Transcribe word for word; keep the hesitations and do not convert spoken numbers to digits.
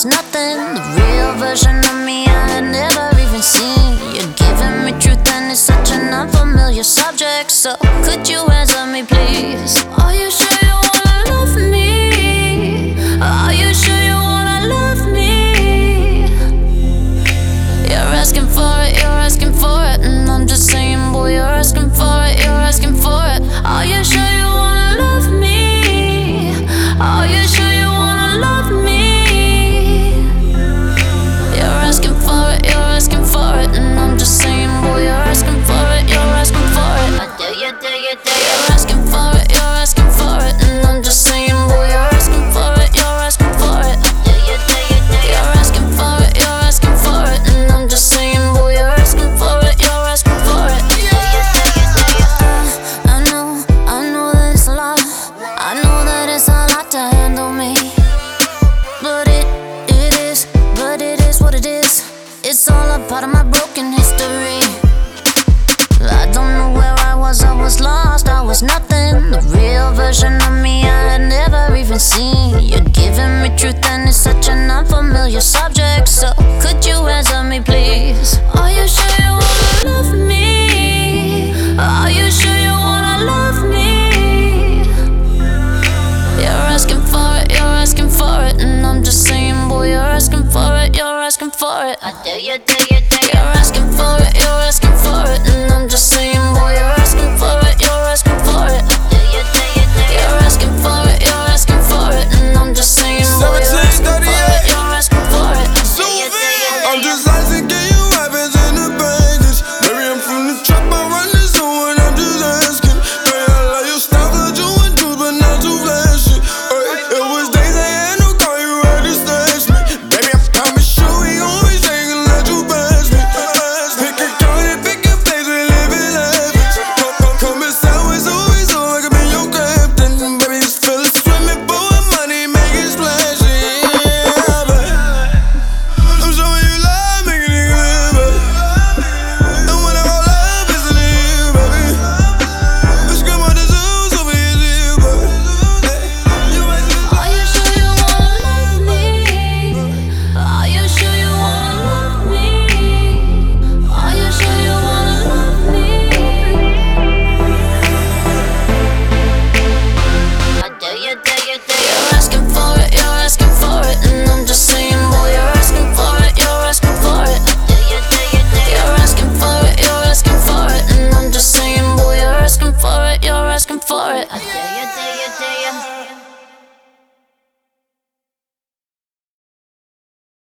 was nothing. The real version of me I had never even seen. You're giving me truth and it's such an unfamiliar subject. So could you answer me please? Are you sure you wanna love me? Are you sure you wanna love me? You're asking for it, you're asking for it, and I'm just saying, boy, you're asking for it, you're asking for it. Are you sure you wanna love me? Are you sure you wanna love me? You're asking for it, you're asking for it, and I'm just saying, boy, you're asking for it, you're asking for it. I dare you, dare you, dare you. You're asking for it, you're asking for it, and I'm just saying, boy, you're asking for it, you're asking for it. I dare you, dare you, dare you. You're asking for it, you're asking for it, and I'm just saying, boy, you're asking for it, you're asking for it. I dare you, dare you, dare you. I know, I know that it's a lot. I know that it's a lot to handle me, but it, it is, but it is what it is. It's all a part of my broken history. I don't know where I was, I was lost, I was nothing. The real version of me I had never even seen. You're giving me truth and it's such an unfamiliar subject. So could you answer me please? Are you sure you wanna love me? Are you sure you wanna love me? You're asking for it, you're asking for it, and I'm just saying, boy, you're asking for it, you're asking for it. I dare you, dare you, dare you.